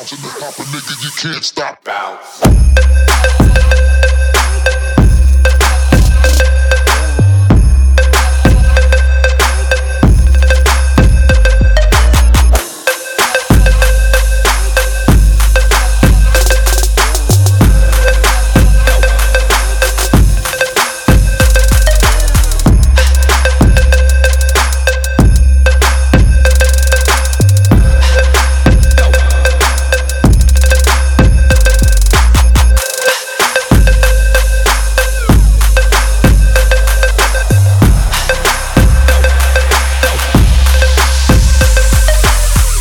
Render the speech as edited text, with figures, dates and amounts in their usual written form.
Bouncing the pop a nigga, you can't stop. Bounce.